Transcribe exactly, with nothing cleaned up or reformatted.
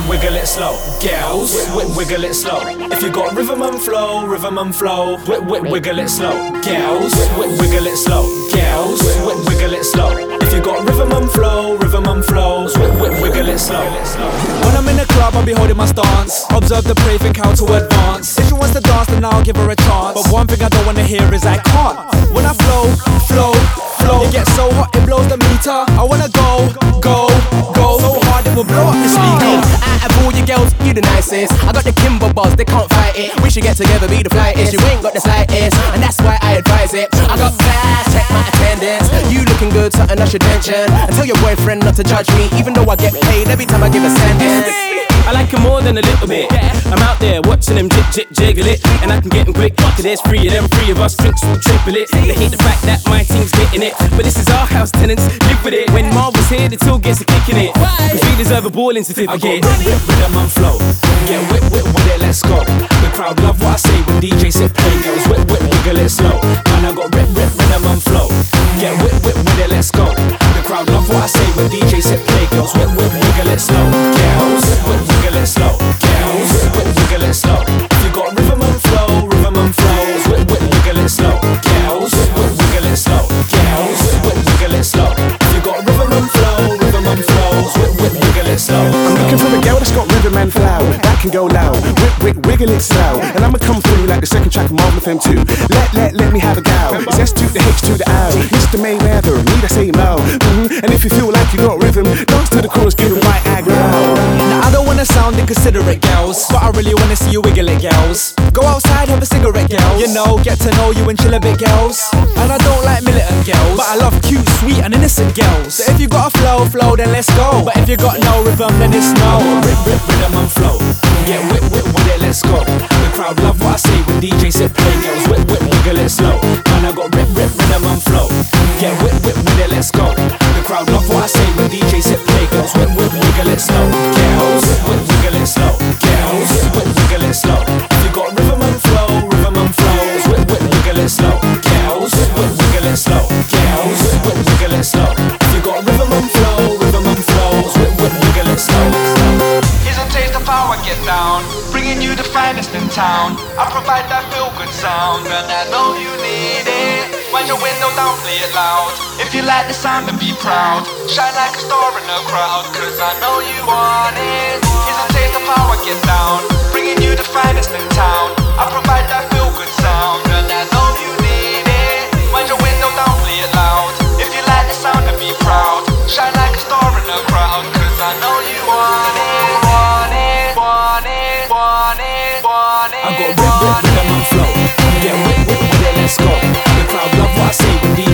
wiggle it slow. Girls, wi- wiggle it slow. If you got rhythm and flow, rhythm and flow, wi- wi- wiggle it slow. Girls, wi- wiggle it slow. Girls, wi- wiggle it slow. If you got rhythm and flow, rhythm and flows, wi- wi- wiggle it slow. When I'm in the club, I'll be holding my stance. Observe the prey, think how to advance. If she wants to dance, then I'll give her a chance. But one thing I don't wanna hear is I can't. When I flow, flow, flow, it gets so hot it blows the meter. I wanna go, go, go so hard it will blow up the speaker. Out of all your girls, you the nicest. I got the Kimber buzz, they can't fight it. We should get together, be the flightest. You ain't got the slightest, and that's why I advise it. I got class, check my attendance. You looking good, something I should mention. And tell your boyfriend not to judge me, even though I get paid every time I give a sentence. I like him more than a little bit. I'm out there watching them jig jig jiggle it, and I can get him quick. Cause there's three of them, three of us, drinks will triple it. They hate the fact that my team's getting it, but this is our house, tenants, live with it. When Marv was here, the two gets a kick in it. Cause we deserve a balling certificate. I got rhythm, rhythm and flow. Get whip, whip with it, let's go. The crowd love what I say when D J sit play. Girls whip, whip, wiggle it slow. Man, I got rip, rip, rhythm and flow. Get whip, whip with it, let's go. The crowd love what I say when D J sit play. Girls whip, whip, wiggle it slow. Girls whip, wiggle it slow. Girls whip, wiggle it slow. If you got rhythm and flow, rhythm and flows, whip, whip, wiggle it slow. Girls whip, wiggle it slow. Girls whip, wiggle it slow. If you got rhythm and flow, rhythm and flows, whip, whip, wiggle it slow. I'm looking for a girl that's got rhythm and flow, that can go loud, whip, whip, wiggle it slow. And I'ma come through like the second track of Marvel F M two. Let, let, let me have a go. It's S to the H to the O. Mister Mayweather, me that say Mo. Mm-hmm. And if you feel like you got rhythm, dance to the chorus, give it right aggro. Now I don't wanna sound inconsiderate, girls, but I really wanna see you wiggle it, girls. Go outside, have a cigarette, girls. You know, get to know you and chill a bit, girls. And I don't like militant girls, but I love cute, sweet and innocent girls. So if you got a flow, flow, then let's go. But if you got no rhythm, then it's no. Rip, rip, rhythm and flow. Get whip, whip with it, let's go. The crowd love what I say when D J sit play. Girls whip, whip, wiggle it slow. Man, I got rip, rip, rhythm and flow. Get whip, whip with it, let's go. The crowd love what I say when D J sit play. Girls whip, whip, wiggle it slow. Girls whip, wiggle it slow. Girls whip, wiggle it slow. If you got rhythm and flow, rhythm and flows, whip, whip, wiggle it slow. Girls whip, wiggle it slow. Girls whip, wiggle it slow. If you got rhythm and flow, rhythm and flows, whip, whip, wiggle it slow. Here's a taste of how I get down, bringing you the finest in town. I provide that feel-good sound, and I know you need it. Wind your window down, play it loud. If you like the sound, then be proud. Shine like a star in the crowd, cause I know you want it. Here's a taste of how I get down, bringing you the finest in town. I provide that feel-good sound, and I know you need it. Wind your window down, play it loud. If you like the sound, then be proud. Shine like a star in the crowd, cause I know you want it. Want it, want it, want it, want it. I got rip, rip, rhythm and flow. Get whip, whip with it, let's go. The crowd love what I say when D